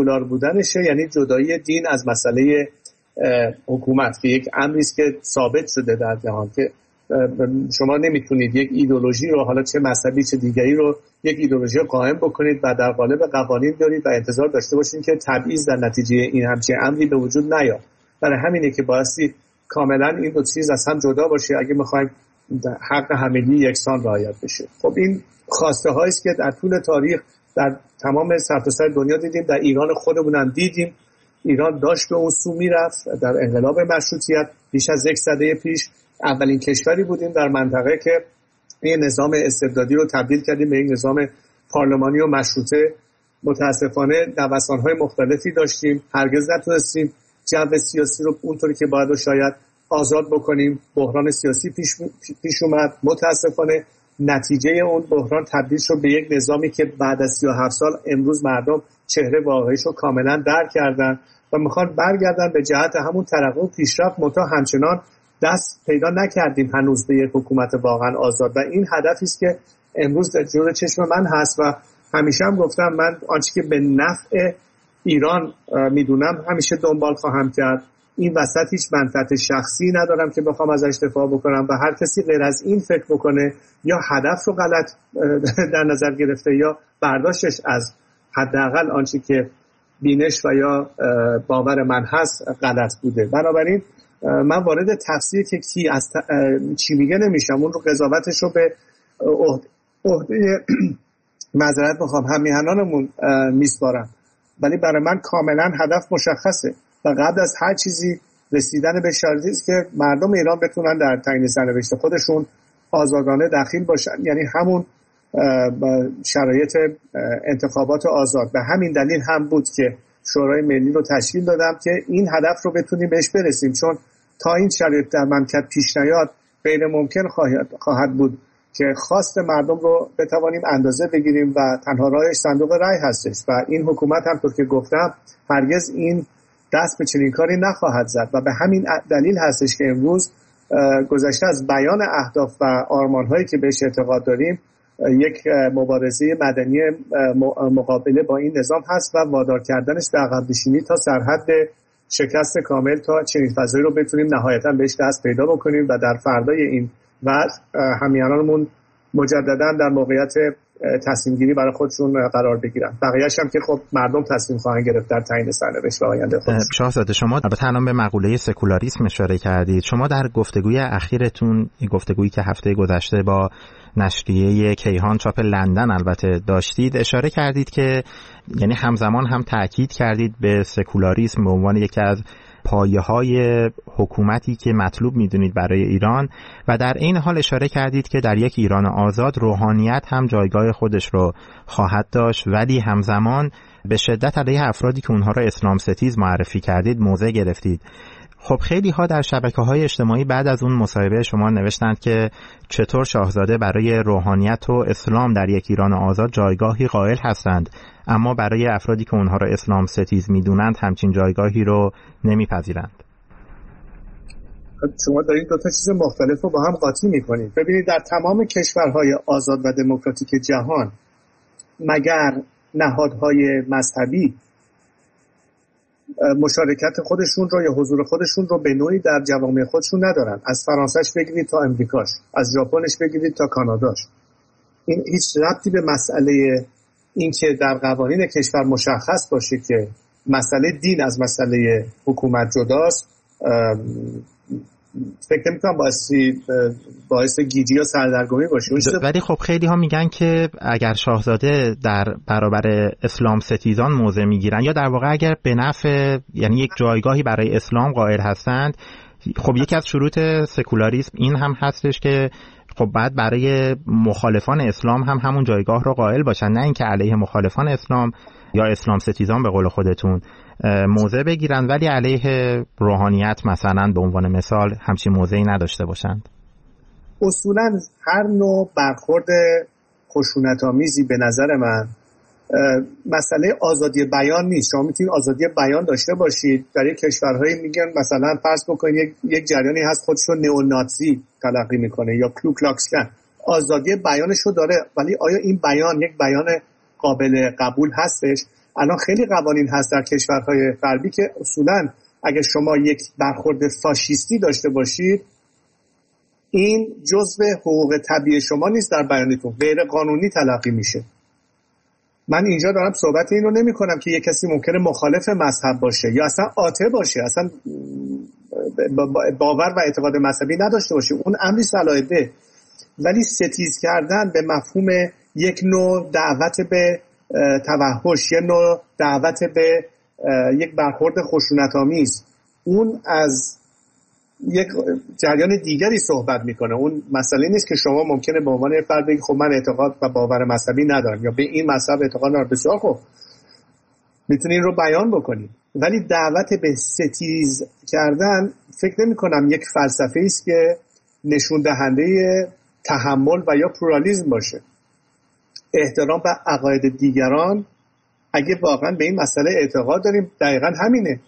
سکولار بودنشه، یعنی جدایی دین از مسئله حکومت که یک امری است که ثابت شده در جهان که شما نمیتونید یک ایدئولوژی رو، حالا چه مذهبی چه دیگری رو، یک ایدئولوژی رو قائم بکنید و در قالب قوانین دارید و انتظار داشته باشید که تبعیض در نتیجه این همچین امری به وجود نیاد. برای همینه که بایستی کاملا این دو چیز از هم جدا باشه اگه میخوایم حق همگی یکسان رعایت بشه. خب این خواسته هایی است که در طول تاریخ در تمام سرتاسر دنیا دیدیم، در ایران خودمون هم دیدیم. ایران داشت به اون سو میرفت. در انقلاب مشروطیت بیش از 1 سده پیش اولین کشوری بودیم در منطقه که این نظام استبدادی رو تبدیل کردیم به یک نظام پارلمانی و مشروطه. متاسفانه نوسان‌های مختلفی داشتیم، هرگز نتونستیم جو سیاسی رو اونطوری که باید و شاید آزاد بکنیم. بحران سیاسی پیش اومد. متاسفانه نتیجه اون بحران تبدیل شد به یک نظامی که بعد از 37 سال امروز مردم چهره واقعیش رو کاملا درک کردن و میخوان برگردن به جهت همون ترقی و پیشرفت، منتها همچنان دست پیدا نکردیم هنوز به یک حکومت واقعا آزاد و این هدفی است که امروز در جلوی چشم من هست و همیشه هم گفتم من آنچه که به نفع ایران میدونم همیشه دنبال خواهم کرد. این وسط هیچ منفعت شخصی ندارم که بخوام ازش دفاع بکنم و هر کسی غیر از این فکر بکنه یا هدف رو غلط در نظر گرفته یا برداشتش از حداقل آنچه که بینش و یا باور من هست غلط بوده. بنابراین من وارد تفسیر که کی از چی میگه نمیشم، اون رو قضاوتش رو به عهده معذرت میخوام همیهنانمون میسپارم، ولی برای من کاملا هدف مشخصه و قبل از هر چیزی رسیدن به شرایطی است که مردم ایران بتونن در تعیین سرنوشت خودشون آزادانه دخیل باشن، یعنی همون شرایط انتخابات آزاد. به همین دلیل هم بود که شورای ملی رو تشکیل دادم که این هدف رو بتونیم بهش برسیم، چون تا این شرایط در مملکت پیش نیاد غیر ممکن خواهد بود که خواست مردم رو بتوانیم اندازه بگیریم و تنها راهش صندوق رای هستش و این حکومت هم طور که گفتم هرگز این دست به چنین کاری نخواهد زد و به همین دلیل هستش که امروز گذشته از بیان اهداف و آرمان‌هایی که بهش اعتقاد داریم یک مبارزه مدنی مقابله با این نظام هست و وادار کردنش به عقب نشینی تا سرحد شکست کامل تا چنین فضایی رو بتونیم نهایتاً بهش دست پیدا بکنیم و در فردای این وضع همیهنانمون مجدداً در موقعیت تصمیم گیری برای خودشون قرار بگیرن. بقیه‌اش هم که خب مردم تصمیم خواهند گرفت در تعیین سرنوشت و آینده خودشون. شاهزاده شما البته الان به مقوله سکولاریسم اشاره کردید. شما در گفتگوی اخیرتون، گفتگویی که هفته گذشته با نشریه کیهان چاپ لندن البته داشتید، اشاره کردید که یعنی همزمان هم تأکید کردید به سکولاریسم به عنوان یکی از پایه‌های حکومتی که مطلوب می‌دونید برای ایران و در این حال اشاره کردید که در یک ایران آزاد روحانیت هم جایگاه خودش رو خواهد داشت، ولی همزمان به شدت علیه افرادی که اونها را اسلام ستیز معرفی کردید موضع گرفتید. خب خیلی ها در شبکه‌های اجتماعی بعد از اون مصاحبه شما نوشتند که چطور شاهزاده برای روحانیت و اسلام در یک ایران آزاد جایگاهی قائل هستند، اما برای افرادی که اونها را اسلام ستیز میدونند همچین جایگاهی رو نمیپذیرند. شما دارید دو تا چیز مختلف رو با هم قاطی میکنید. ببینید در تمام کشورهای آزاد و دموکراتیک جهان مگر نهادهای مذهبی مشارکت خودشون رو یا حضور خودشون رو به نوعی در جوامع خودشون ندارن. از فرانسهش بگیرید تا امریکاش، از ژاپنش بگیرید تا کاناداش. این هیچ ربطی به مسئله این که در قوانین کشور مشخص باشه که مسئله دین از مسئله حکومت جداست فکر نمی‌کنم باعث گیجی یا سردرگمی باشه. ولی خب خیلی ها میگن که اگر شاهزاده در برابر اسلام ستیزان موضع میگیرن یا در واقع اگر به نفع یعنی یک جایگاهی برای اسلام قائل هستند، خب یکی از شروط سکولاریسم این هم هستش که خب بعد برای مخالفان اسلام هم همون جایگاه رو قائل باشن، نه اینکه علیه مخالفان اسلام یا اسلام ستیزان به قول خودتون موضع بگیرن ولی علیه روحانیت مثلا به عنوان مثال همچین موضعی نداشته باشند. اصولا هر نوع برخورد خشونت‌آمیزی به نظر من مسئله آزادی بیان نیست. شما میتونید آزادی بیان داشته باشید. در یک کشورهایی میگن مثلا فرض بکنید یک جریانی هست خودشو نئونازی تلقی میکنه یا کلوکلاکس کلان، آزادی بیانشو داره، ولی آیا این بیان یک بیان قابل قبول هستش؟ الان خیلی قوانین هست در کشورهای غربی که اصولاً اگه شما یک برخورد فاشیستی داشته باشید، این جزء حقوق طبیعی شما نیست، در بیانتون غیر قانونی تلقی میشه. من اینجا دارم صحبت اینو نمی کنم که یک کسی ممکنه مخالف مذهب باشه یا اصلا آته باشه، اصلا باور و اعتقاد مذهبی نداشته باشه، اون امری صلاحیته، ولی ستیز کردن به مفهوم یک نوع دعوت به توحش، یک نوع دعوت به یک برخورد خشونت‌آمیز، اون از یک جریان دیگری صحبت میکنه. اون مسئله نیست که شما ممکنه به عنوان فرد بگید خب من اعتقاد و باور مذهبی ندارم یا به این مذهب اعتقاد ندارم، بسیار خب میتونین رو بیان بکنید، ولی دعوت به ستیز کردن فکر نمی کنم یک فلسفه است که نشون دهنده تحمل و یا پلورالیسم باشه. احترام به عقاید دیگران، اگه واقعا به این مسئله اعتقاد داریم، دقیقا همینه.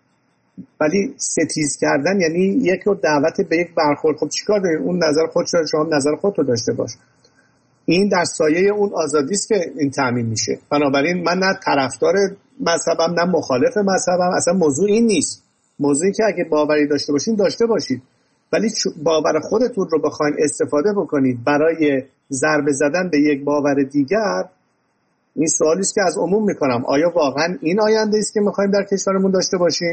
ولی ستیز کردن یعنی یک رو دعوت به یک برخورد. خب چیکار داریم؟ اون نظر خودت، شما نظر خودت رو داشته باش. این در سایه اون آزادی است که این تامین میشه. بنابراین من نه طرفدار مذهبم نه مخالف مذهبم، اصلا موضوع این نیست. موضوعی که اگه باوری داشته باشین داشته باشید، ولی باور خودتون رو بخواید استفاده بکنید برای ضربه زدن به یک باور دیگر، این سوالی است که از عموم میکنم، آیا واقعا این آینده است که میخوایم در کشورمون داشته باشیم؟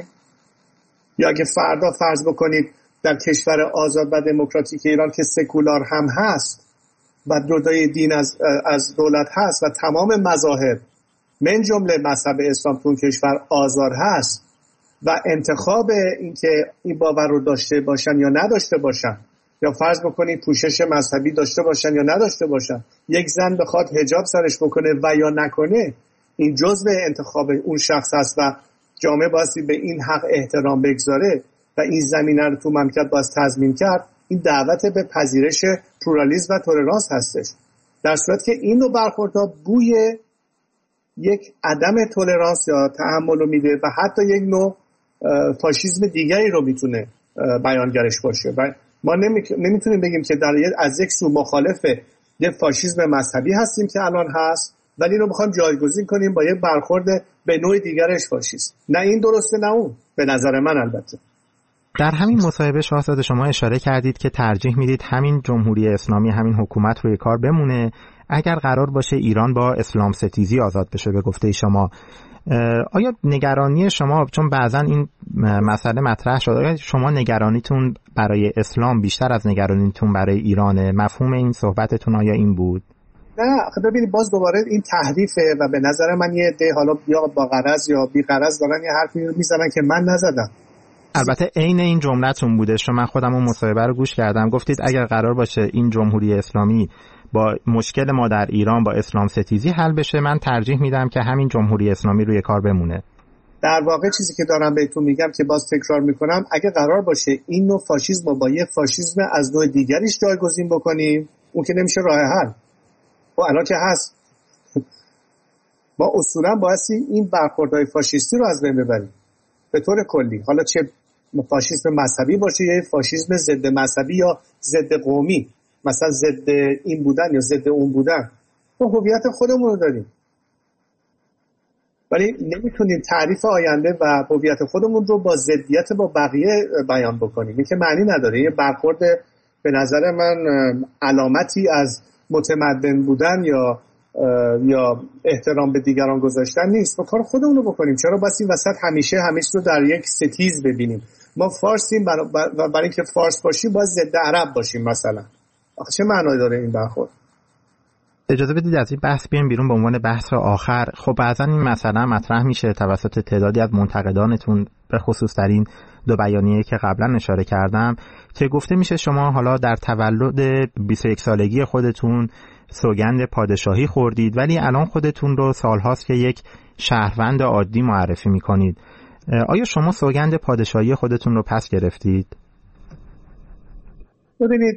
یا اگه فردا فرض بکنید در کشور آزاد و دموکراتیک ایران که سکولار هم هست و جدای دین از دولت هست و تمام مذاهب من جمله مذهب اسلام تو کشور آزاد هست و انتخاب اینکه این باور رو داشته باشن یا نداشته باشن، یا فرض بکنید پوشش مذهبی داشته باشن یا نداشته باشن، یک زن بخواد حجاب سرش بکنه و یا نکنه، این جزء انتخاب اون شخص است و جامعه بایستی به این حق احترام بگذاره و این زمینه رو تو مملکت باید تضمین کرد. این دعوت به پذیرش پلورالیسم و تولرانس هستش، در صورت که این نوع برخوردها بوی یک عدم تولرانس یا تحمل رو میده و حتی یک نوع فاشیسم دیگری رو میتونه بیانگرش باشه. و ما نمیتونیم بگیم که از یک سو مخالف یک فاشیسم مذهبی هستیم که الان هست، ولی رو میخوایم جایگزین کنیم با یک برخورد به نوع دیگرش فاشیست. نه این درسته نه اون، به نظر من. البته در همین مصاحبه شاهزاده شما اشاره کردید که ترجیح میدید همین جمهوری اسلامی، همین حکومت روی کار بمونه اگر قرار باشه ایران با اسلام ستیزی آزاد بشه. به گفته شما آیا نگرانی شما، چون بعضا این مسئله مطرح شد، آیا شما نگرانیتون برای اسلام بیشتر از نگرانیتون برای ایرانه؟ مفهوم این صحبتتون آیا این بود؟ نه، ببینید باز دوباره این تحریفه و به نظر من یه عده حالا یا با غرض یا بی غرض دارن یه حرفی رو میزنن که من نزدم. البته عین این جمله‌تون بوده، شما من خودم اون مصاحبه رو گوش کردم، گفتید اگر قرار باشه این جمهوری اسلامی با مشکل ما در ایران با اسلام ستیزی حل بشه، من ترجیح میدم که همین جمهوری اسلامی روی کار بمونه. در واقع چیزی که دارم بهتون میگم که باز تکرار میکنم، اگه قرار باشه این نوع فاشیسم رو با یه فاشیسم از نوع دیگریش جایگزین بکنیم، اون که نمیشه راه حل. و الان که هست ما اصولا بایستی این برخوردهای فاشیستی رو از بین ببریم به طور کلی، حالا چه فاشیسم مذهبی باشه یا فاشیسم ضد مذهبی یا ضد قومی، مثلا ضد این بودن یا ضد اون بودن. ما هویت خودمون رو داریم، ولی نمیتونیم تعریف آینده و هویت خودمون رو با ضدیت با بقیه بیان بکنیم. این که معنی نداره. یه برخورد به نظر من علامتی از متمدن بودن یا احترام به دیگران گذاشتن نیست. با کار خودمون رو بکنیم. چرا بس این وسط همیشه رو در یک ستیز ببینیم؟ ما فارسیم و برای اینکه فارس باشیم باید ضد عرب باشیم مثلا. آخه چه معنی داره این برخورد؟ اجازه بدید از این بحث بیایم بیرون به عنوان بحث آخر. خب بعضا این مسئله مطرح میشه توسط تعدادی از منتقدانتون، به خصوص در این دو بیانیه که قبلا اشاره کردم، که گفته میشه شما حالا در تولد 21 سالگی خودتون سوگند پادشاهی خوردید، ولی الان خودتون رو سالهاست که یک شهروند عادی معرفی میکنید. آیا شما سوگند پادشاهی خودتون رو پس گرفتید؟ ببینید،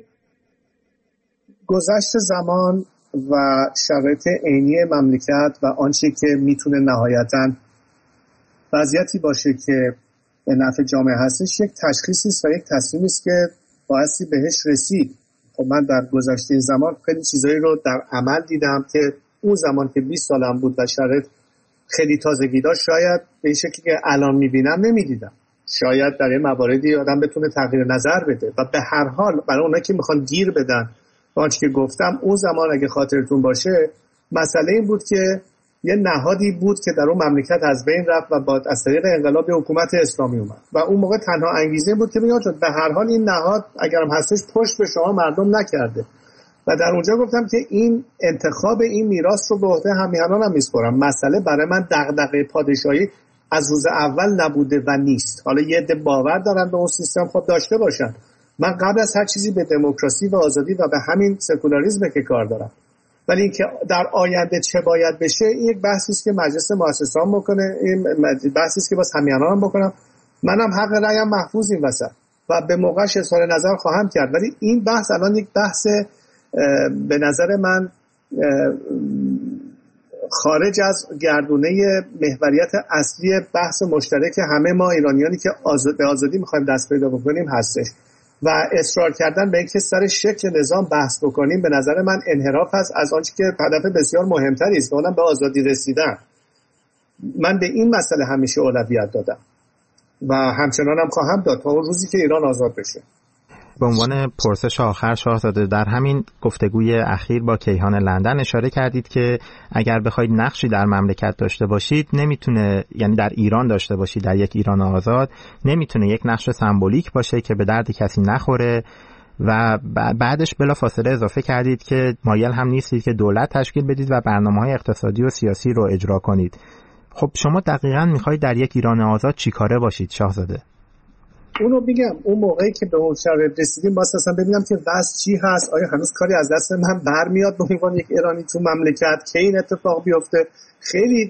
گذشت زمان و شرایط عینی مملکت و آنچه که میتونه نهایتاً وضعیتی باشه که به نفع جامعه هستش، یک تشخیصی است و یک تصمیمی است که بایستی بهش رسید. خب من در گذشته زمان خیلی چیزایی رو در عمل دیدم که اون زمان که 20 سالم بود و شرایط خیلی تازگی داشت شاید به این شکلی که الان میبینم نمیدیدم. شاید در این مواردی آدم بتونه تغییر نظر بده و به هر حال برای اونایی که میخوان گیر بدن آنچه که گفتم، اون زمان اگه خاطرتون باشه مسئله این بود که یه نهادی بود که در اون مملکت از بین رفت و با از طریق انقلاب حکومت اسلامی اومد و اون موقع تنها انگیزه بود که بگم به هر حال این نهاد اگرم هستش پشت به شما مردم نکرده و در اونجا گفتم که این انتخاب این میراث رو به عهده همیهنانم میسپارم. مسئله برای من دغدغه پادشاهی از روز اول نبوده و نیست. حالا یه عده باور دارن به اون سیستم، خب داشته باشن. من قبل از هر چیزی به دموکراسی و آزادی و به همین سکولاریسم که کار دارم. ولی اینکه در آینده چه باید بشه این یک بحثی است که مجلس مؤسسان بکنه، این بحثی است که باز همیهنانم بکنم. منم حق رأیم محفوظ این وسط و به موقعش اظهار نظر خواهم کرد. ولی این بحث الان یک بحث به نظر من خارج از گردونه محوریت اصلی بحث مشترک همه ما ایرانیانی که به آزادی میخوایم دست پیدا بکنیم هستش و اصرار کردن به اینکه سر شکل نظام بحث بکنیم به نظر من انحراف است از آنچه که هدف بسیار مهمتری است، اونم به آزادی رسیدن. من به این مسئله همیشه اولویت دادم و همچنانم خواهم داد تا اون روزی که ایران آزاد بشه. به عنوان پرسش آخر شاهزاده، در همین گفتگوی اخیر با کیهان لندن اشاره کردید که اگر بخواید نقشی در مملکت داشته باشید نمیتونه، یعنی در ایران داشته باشید، در یک ایران آزاد نمیتونه یک نقش سمبولیک باشه که به درد کسی نخوره و بعدش بلافاصله اضافه کردید که مایل هم نیستید که دولت تشکیل بدید و برنامه‌های اقتصادی و سیاسی رو اجرا کنید. خب شما دقیقاً میخواید در یک ایران آزاد چیکاره باشید شاهزاده؟ اونو بگم اون موقعی که به اون شرایط رسیدیم واسه اصلا ببینم که وضع چی هست، آیا هنوز کاری از دست من برمیاد به عنوان یک ایرانی تو مملکت که این اتفاق بیفته. خیلی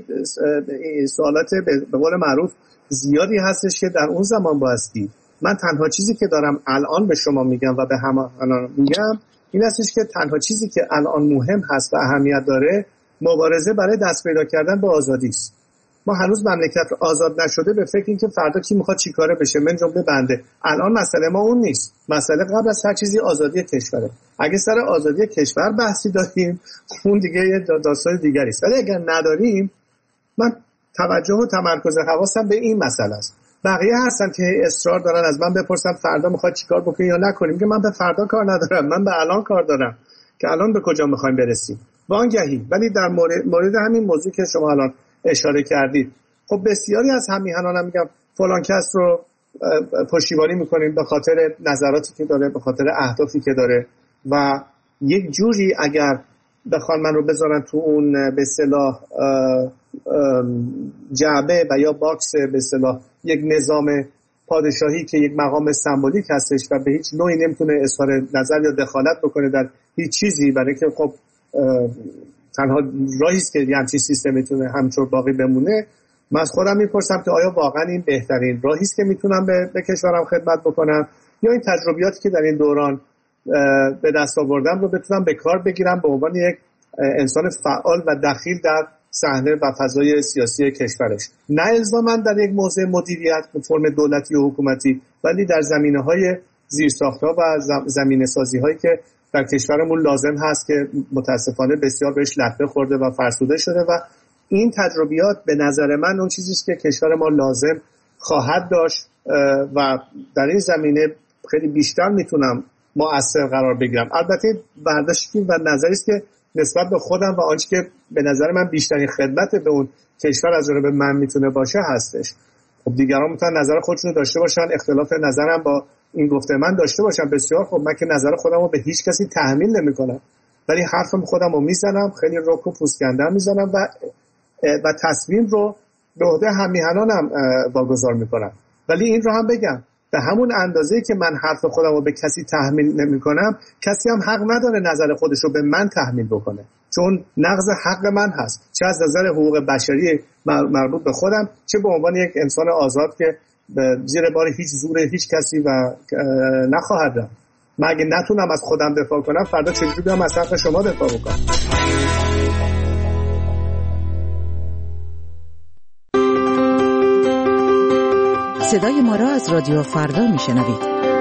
سوالات به قول معروف زیادی هستش که در اون زمان بایستی. من تنها چیزی که دارم الان به شما میگم و به همه میگم این هستش که تنها چیزی که الان مهم هست و اهمیت داره مبارزه برای دست پیدا کردن به آزادی است. ما هنوز مملکت آزاد نشده به فکر این که فردا کی میخواد چی کاره بشه، من جمله بنده. الان مسئله ما اون نیست. مسئله قبل از هر چیزی آزادی کشوره. اگه سر آزادی کشور بحثی داریم اون دیگه یه داستان دیگری است. ولی اگر نداریم من توجه و تمرکز حواسم به این مسئله است. بقیه هستن که اصرار دارن از من بپرسن فردا میخواد چیکار بکنی یا نکنیم، که من به فردا کار ندارم، من به الان کار دارم که الان به کجا میخوایم برسیم وانگهی. ولی در مورد همین موضوع که شما الان اشاره کردید، خب بسیاری از همیهنانم میگم فلان کس رو پشتیبانی میکنیم به خاطر نظراتی که داره، به خاطر اهدافی که داره و یک جوری اگر بخوان من رو بذارن تو اون به اصطلاح جعبه و یا باکس به اصطلاح یک نظام پادشاهی که یک مقام سمبولیک هستش و به هیچ نوعی نمیتونه اظهار نظر یا دخالت بکنه در هیچ چیزی، برای که خب تنها راهی است که یه همچین سیستم میتونه همچون باقی بمونه. من از خودم میپرسم که آیا واقعا این بهترین راهی است که میتونم به کشورم خدمت بکنم یا این تجربیاتی که در این دوران به دست آوردم رو بتونم به کار بگیرم به عنوان یک انسان فعال و دخیل در صحنه و فضای سیاسی کشورش، نه الزاماً در یک موضع مدیریت به فرم دولتی و حکومتی، ولی در زمینه‌های زیرساخت‌ها و زمینه‌سازی‌هایی که در کشورمون لازم هست که متاسفانه بسیار بهش لطمه خورده و فرسوده شده و این تجربیات به نظر من اون چیزیست که کشور ما لازم خواهد داشت و در این زمینه خیلی بیشتر میتونم مؤثر قرار بگیرم. البته برداشتی و نظری است که نسبت به خودم و آنچه که به نظر من بیشترین خدمت به اون کشور از جانب من میتونه باشه هستش. خب دیگران میتونن نظر خودشون داشته باشن، اختلاف نظرم با این گفته من داشته باشم، بسیار خب، من که نظر خودم رو به هیچ کسی تحمیل نمیکنم، ولی حرفم خودم رو میزنم، خیلی رک و پوسکنده میزنم و تصمیم رو به عهده همیهنانم واگذار میکنم. ولی این رو هم بگم به همون اندازه‌ای که من حرف خودم رو به کسی تحمیل نمیکنم، کسی هم حق نداره نظر خودش رو به من تحمیل بکنه، چون نقض حق من هست، چه از نظر حقوق بشری مربوط به خودم، چه به عنوان یک انسان آزاد که زیر بار هیچ زور هیچ کسی و نخواهد رفت. من اگه نتونم از خودم دفاع کنم، فردا چجوری بیام از حق شما دفاع بکنم؟ صدای ما را از رادیو فردا میشنوید.